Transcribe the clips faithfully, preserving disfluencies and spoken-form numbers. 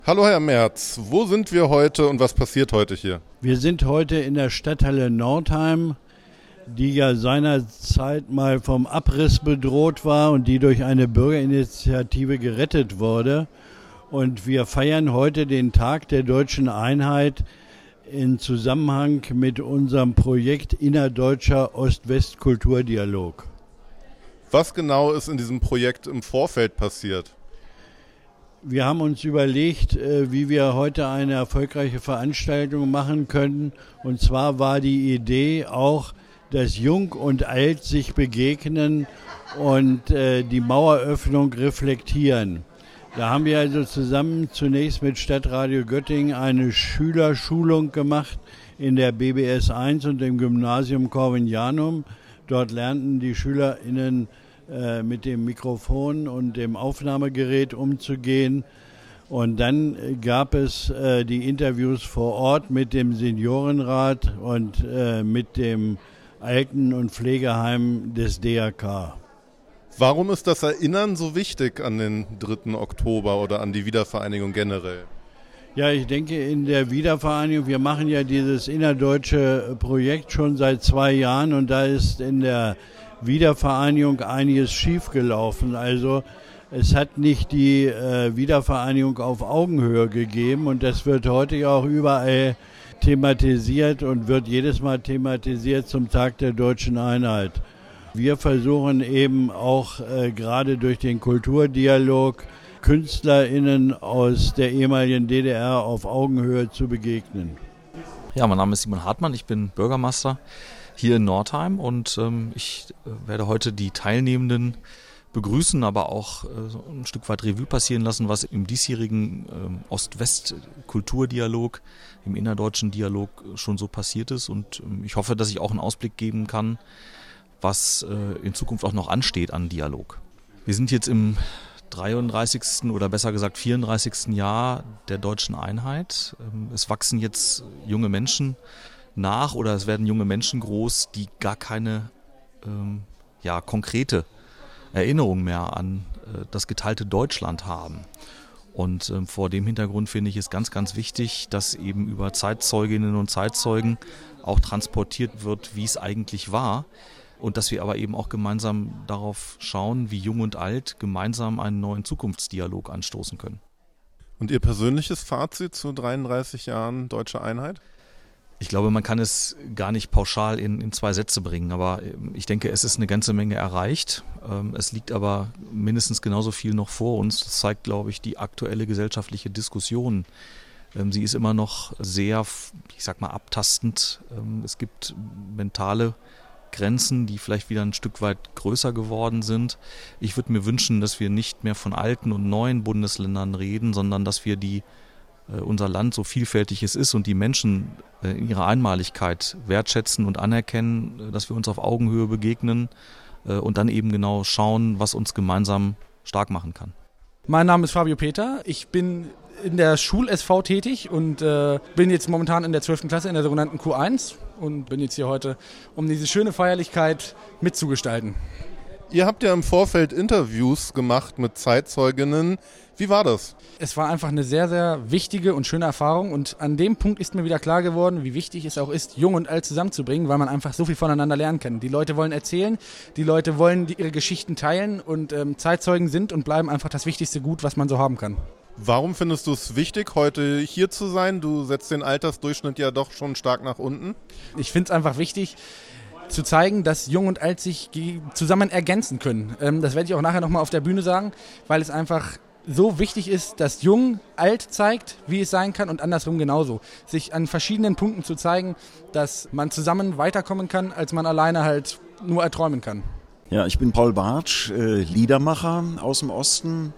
Hallo Herr Merz, wo sind wir heute und was passiert heute hier? Wir sind heute in der Stadthalle Nordheim, die ja seinerzeit mal vom Abriss bedroht war und die durch eine Bürgerinitiative gerettet wurde. Und wir feiern heute den Tag der deutschen Einheit in Zusammenhang mit unserem Projekt Innerdeutscher Ost-West-Kulturdialog. Was genau ist in diesem Projekt im Vorfeld passiert? Wir haben uns überlegt, wie wir heute eine erfolgreiche Veranstaltung machen können. Und zwar war die Idee auch, dass Jung und Alt sich begegnen und die Maueröffnung reflektieren. Da haben wir also zusammen zunächst mit Stadtradio Göttingen eine Schülerschulung gemacht in der B B S eins und dem Gymnasium Corvinianum. Dort lernten die SchülerInnen mit dem Mikrofon und dem Aufnahmegerät umzugehen. Und dann gab es äh, die Interviews vor Ort mit dem Seniorenrat und äh, mit dem Alten- und Pflegeheim des D R K. Warum ist das Erinnern so wichtig an den dritten Oktober oder an die Wiedervereinigung generell? Ja, ich denke, in der Wiedervereinigung, wir machen ja dieses innerdeutsche Projekt schon seit zwei Jahren und da ist in der Wiedervereinigung einiges schiefgelaufen. Also es hat nicht die äh, Wiedervereinigung auf Augenhöhe gegeben und das wird heute ja auch überall thematisiert und wird jedes Mal thematisiert zum Tag der deutschen Einheit. Wir versuchen eben auch äh, gerade durch den Kulturdialog KünstlerInnen aus der ehemaligen D D R auf Augenhöhe zu begegnen. Ja, mein Name ist Simon Hartmann, ich bin Bürgermeister hier in Nordheim und ähm, ich äh, werde heute die Teilnehmenden begrüßen, aber auch äh, so ein Stück weit Revue passieren lassen, was im diesjährigen äh, Ost-West-Kulturdialog, im innerdeutschen Dialog schon so passiert ist und ähm, ich hoffe, dass ich auch einen Ausblick geben kann, was äh, in Zukunft auch noch ansteht an Dialog. Wir sind jetzt im dreiunddreißigsten oder besser gesagt vierunddreißigsten Jahr der deutschen Einheit. Ähm, es wachsen jetzt junge Menschen nach oder es werden junge Menschen groß, die gar keine ähm, ja, konkrete Erinnerung mehr an äh, das geteilte Deutschland haben. Und ähm, vor dem Hintergrund finde ich es ganz, ganz wichtig, dass eben über Zeitzeuginnen und Zeitzeugen auch transportiert wird, wie es eigentlich war. Und dass wir aber eben auch gemeinsam darauf schauen, wie Jung und Alt gemeinsam einen neuen Zukunftsdialog anstoßen können. Und Ihr persönliches Fazit zu dreiunddreißig Jahren deutsche Einheit? Ich glaube, man kann es gar nicht pauschal in, in zwei Sätze bringen, aber ich denke, es ist eine ganze Menge erreicht. Es liegt aber mindestens genauso viel noch vor uns. Das zeigt, glaube ich, die aktuelle gesellschaftliche Diskussion. Sie ist immer noch sehr, ich sag mal, abtastend. Es gibt mentale Grenzen, die vielleicht wieder ein Stück weit größer geworden sind. Ich würde mir wünschen, dass wir nicht mehr von alten und neuen Bundesländern reden, sondern dass wir die unser Land, so vielfältig es ist und die Menschen in ihrer Einmaligkeit wertschätzen und anerkennen, dass wir uns auf Augenhöhe begegnen und dann eben genau schauen, was uns gemeinsam stark machen kann. Mein Name ist Fabio Peter, ich bin in der Schul-S V tätig und äh, bin jetzt momentan in der zwölften Klasse in der sogenannten Q eins und bin jetzt hier heute, um diese schöne Feierlichkeit mitzugestalten. Ihr habt ja im Vorfeld Interviews gemacht mit Zeitzeuginnen. Wie war das? Es war einfach eine sehr, sehr wichtige und schöne Erfahrung und an dem Punkt ist mir wieder klar geworden, wie wichtig es auch ist, Jung und Alt zusammenzubringen, weil man einfach so viel voneinander lernen kann. Die Leute wollen erzählen, die Leute wollen die, ihre Geschichten teilen und ähm, Zeitzeugen sind und bleiben einfach das wichtigste Gut, was man so haben kann. Warum findest du es wichtig, heute hier zu sein? Du setzt den Altersdurchschnitt ja doch schon stark nach unten. Ich finde es einfach wichtig, zu zeigen, dass Jung und Alt sich zusammen ergänzen können. Ähm, das werde ich auch nachher nochmal auf der Bühne sagen, weil es einfach so wichtig ist, dass Jung Alt zeigt, wie es sein kann und andersrum genauso. Sich an verschiedenen Punkten zu zeigen, dass man zusammen weiterkommen kann, als man alleine halt nur erträumen kann. Ja, ich bin Paul Bartsch, äh, Liedermacher aus dem Osten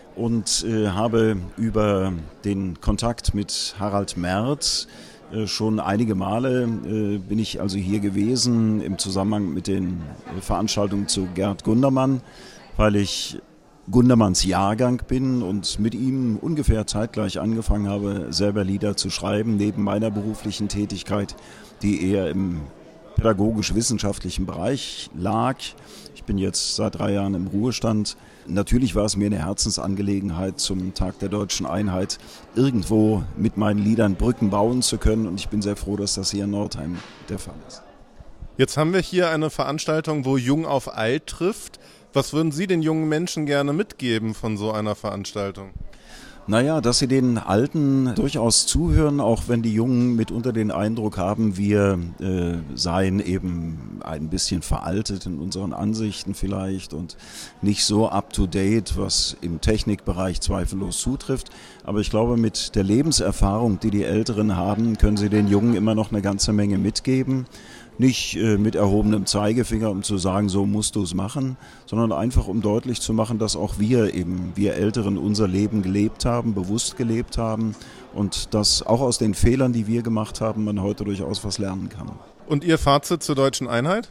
und äh, habe über den Kontakt mit Harald Merz äh, schon einige Male äh, bin ich also hier gewesen im Zusammenhang mit den äh, Veranstaltungen zu Gerd Gundermann, weil ich Gundermanns Jahrgang bin und mit ihm ungefähr zeitgleich angefangen habe, selber Lieder zu schreiben, neben meiner beruflichen Tätigkeit, die eher im pädagogisch-wissenschaftlichen Bereich lag. Ich bin jetzt seit drei Jahren im Ruhestand natürlich war es mir eine Herzensangelegenheit, zum Tag der Deutschen Einheit irgendwo mit meinen Liedern Brücken bauen zu können. Und ich bin sehr froh, dass das hier in Nordheim der Fall ist. Jetzt haben wir hier eine Veranstaltung, wo Jung auf Alt trifft. Was würden Sie den jungen Menschen gerne mitgeben von so einer Veranstaltung? Naja, dass sie den Alten durchaus zuhören, auch wenn die Jungen mitunter den Eindruck haben, wir äh, seien eben ein bisschen veraltet in unseren Ansichten vielleicht und nicht so up-to-date, was im Technikbereich zweifellos zutrifft. Aber ich glaube, mit der Lebenserfahrung, die die Älteren haben, können sie den Jungen immer noch eine ganze Menge mitgeben. Nicht äh, mit erhobenem Zeigefinger, um zu sagen, so musst du es machen, sondern einfach, um deutlich zu machen, dass auch wir eben, wir Älteren, unser Leben gelebt haben, bewusst gelebt haben und dass auch aus den Fehlern, die wir gemacht haben, man heute durchaus was lernen kann. Und Ihr Fazit zur Deutschen Einheit?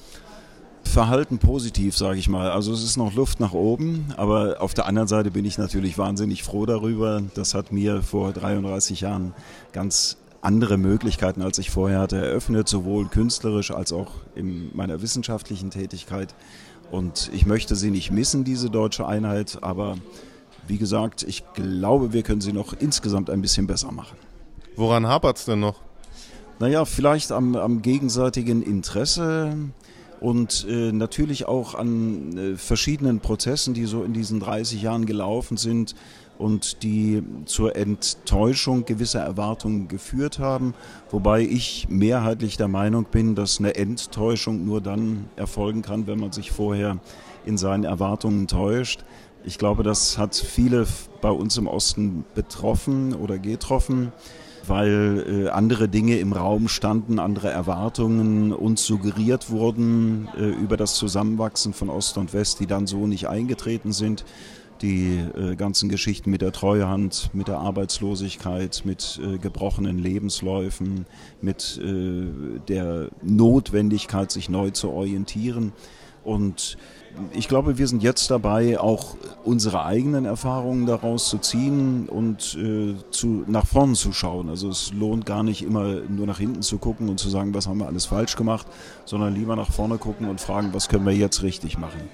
Verhalten positiv, sage ich mal. Also es ist noch Luft nach oben, aber auf der anderen Seite bin ich natürlich wahnsinnig froh darüber. Das hat mir vor dreiunddreißig Jahren ganz andere Möglichkeiten, als ich vorher hatte, eröffnet, sowohl künstlerisch als auch in meiner wissenschaftlichen Tätigkeit. Und ich möchte sie nicht missen, diese Deutsche Einheit, aber wie gesagt, ich glaube, wir können sie noch insgesamt ein bisschen besser machen. Woran hapert es denn noch? Naja, vielleicht am, am gegenseitigen Interesse und äh, natürlich auch an äh, verschiedenen Prozessen, die so in diesen dreißig Jahren gelaufen sind und die zur Enttäuschung gewisser Erwartungen geführt haben, wobei ich mehrheitlich der Meinung bin, dass eine Enttäuschung nur dann erfolgen kann, wenn man sich vorher in seinen Erwartungen täuscht. Ich glaube, das hat viele bei uns im Osten betroffen oder getroffen, weil äh, andere Dinge im Raum standen, andere Erwartungen uns suggeriert wurden äh, über das Zusammenwachsen von Ost und West, die dann so nicht eingetreten sind. Die äh, ganzen Geschichten mit der Treuhand, mit der Arbeitslosigkeit, mit äh, gebrochenen Lebensläufen, mit äh, der Notwendigkeit, sich neu zu orientieren. Und ich glaube, wir sind jetzt dabei, auch unsere eigenen Erfahrungen daraus zu ziehen und äh, zu, nach vorn zu schauen. Also es lohnt gar nicht immer nur nach hinten zu gucken und zu sagen, was haben wir alles falsch gemacht, sondern lieber nach vorne gucken und fragen, was können wir jetzt richtig machen.